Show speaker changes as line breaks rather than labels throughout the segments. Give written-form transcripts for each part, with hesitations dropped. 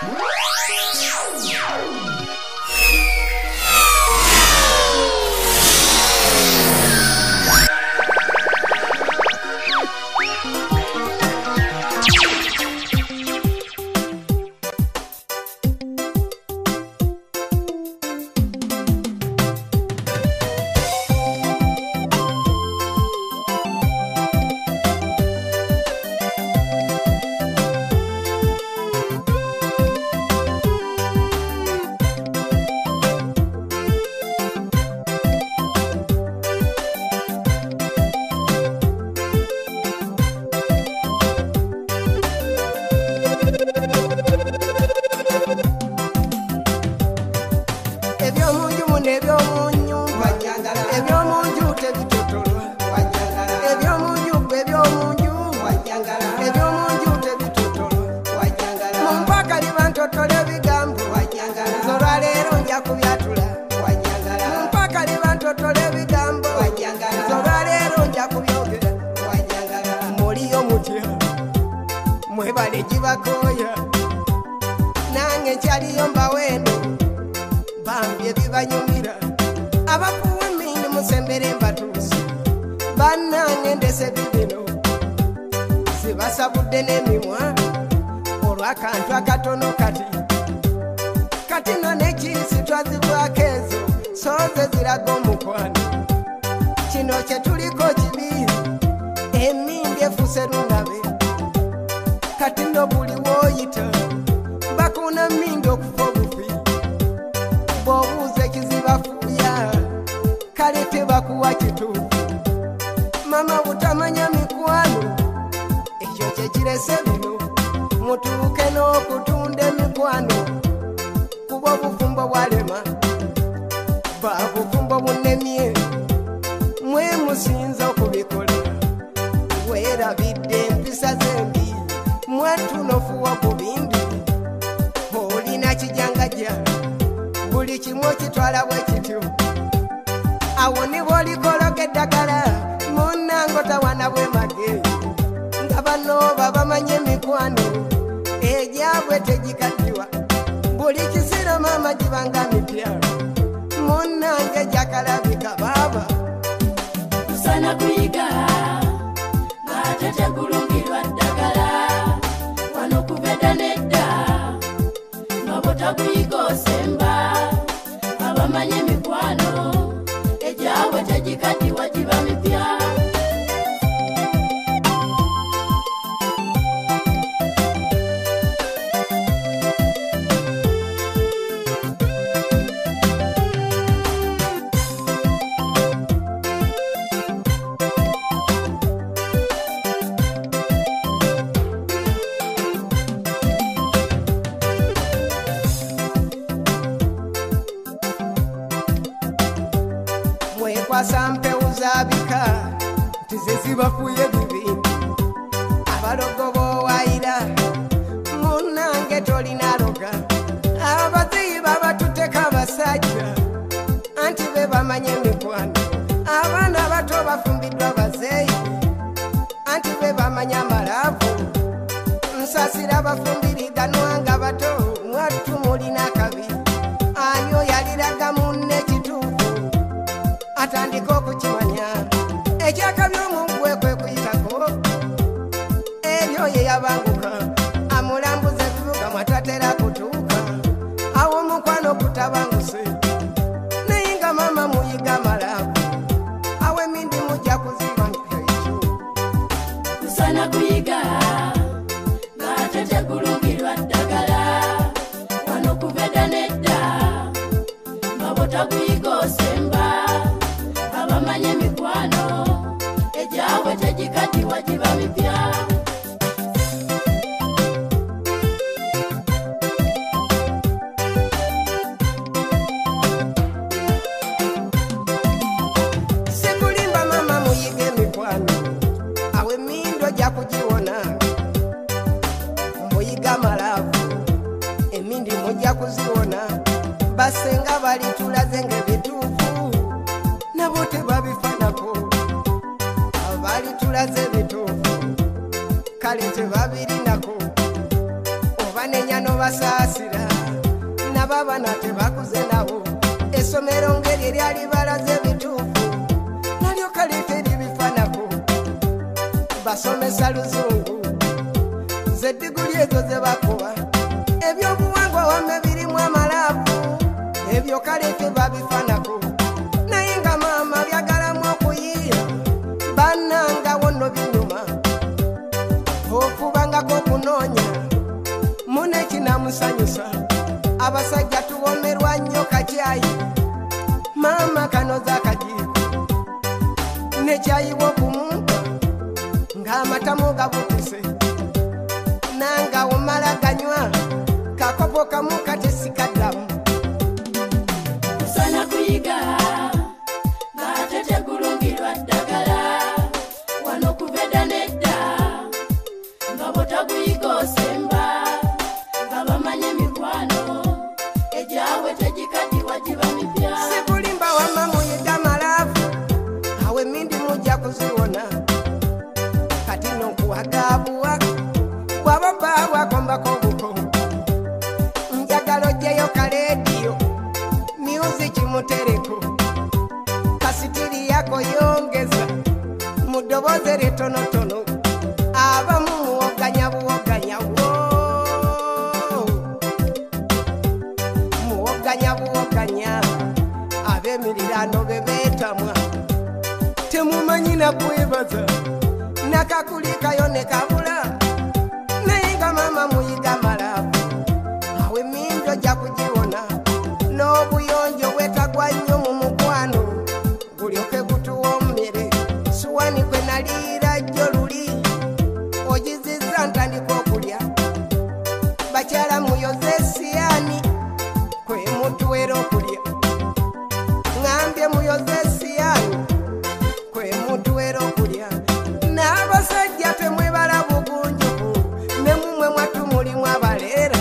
basenga bali tulaze ngebitufu nabo tebabifanako abali tulaze bitufu kale tebabirinako oba banenya n'obasaasira n'ababana tebakuze nabo essomero ngeri eryali balaze ebituufu nalyo kaleeta eribifanako basomesa luzungu ze diguli ezo ze bakuba ebyobuwangwa wame birimu amalaavu ebyo kaleete babifanako naye nga maama byagalamu okuyiiya bannanga wonno binyuma okubangako okunoonya munekinamusanyusa abasajja tuwomerwa nnyo kakyayi maama kanoza akajiiko nekyayiwa okumumpa ng'amatamu gabutuse nanga omala ganywa kakopo kamu katesikaddamu
tusana kuyiga ng'ate tegulungirwa ddagala wano kuveda nedda nga botaguyiga osemba nga bamanye emikwano egyawe tegikaddiwa giba mipya
sikulimba wamma muyiga malaavu awe mindi mujja kuziwona kati n'okuwagaabuwa bwaba bwabwakombako obuko njagala ojjeyo kaleediyo myuziki mutereko kasitiri yako yongeza mu ddoboozi eritonotono abamu muwoganya buwoganya muwoganya buwoganya ab'emirirano be beetamwa temumanyi nakwebaza nakakulikayo ne kabula naye nga maama muyiga malaavu awe emindo ojja kugiwona n'obuyonjo bwetagwa nnyo mu mukwano gulyoke gutuwa omumere suwani kwe naliira jjo luli ogizizza ntandika okulya bakyala muyoze siyani kwe mutuwera okulya ŋambye muyoze siyani kwe mutuwera okulya n'abasajja temwebala bugunjufu ne mumwe mwatu mulimu abaleera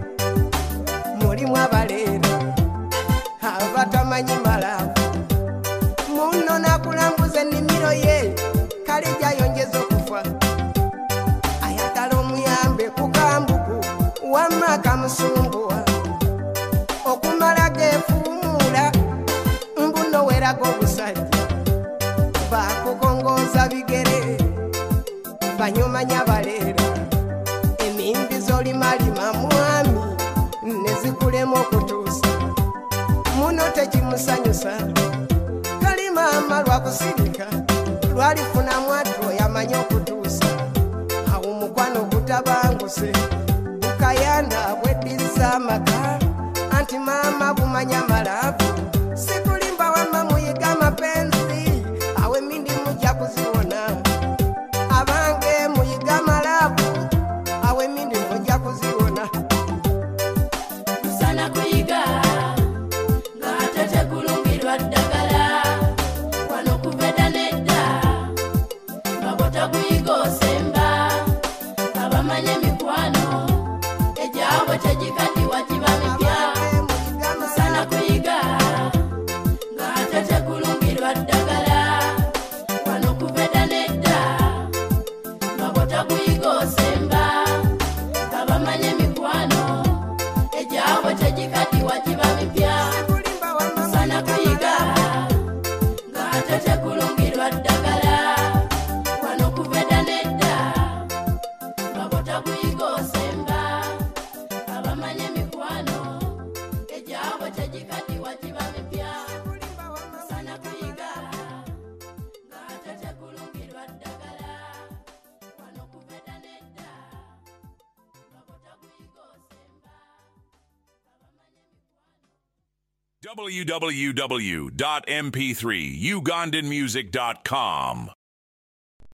abatamanyi malaavu munno nakulambuza ennimiro ye kale gyayongeza okufa ayagala omuyambe ku kambugu wamma akamusumbuwa okumala gefuumuula mbuno weraga obusajja bakugongooza bigere banyumanya baleera emimbi z'olimalima mwami ne zikulema okutuusa muno tekimusanyusa kali maama lwakusirika lwalifuna mwattu yamanye okutuusa awo mukwano gutabanguse bukayanda bweddiza amaka anti maama bumanya malaavu sikulimba wamma muyiga mapenzi awe emindi mujja kuziwona abange muyiga malaavu awe emindi mujja kuziwona
tusana kuyiga ng'ate tegulungirwa ddagala wano kuveda nedda nga botaguyiga osemba abamanye emikwano egyawe tegikaddiwa giba mipya tusana kuyiga ng'ate tegulungirwa ddagala wano kuveda nedda nga botaguyiga osemba abamanye emikwano egyawe tegikaddiwa giba mipya tusana kuyiga ng'ate tegulungirwa ddagala wano kuveda nedda nga botaguyiga osemba abamanye emikwano egyawe tegikaddiwa giba mipya tusana kuyiga ng'ate tegulungirwa ddagala wano kuveda nedda nga botaguyiga osemba abamanye emikwano
www.mp3ugandanmusic.com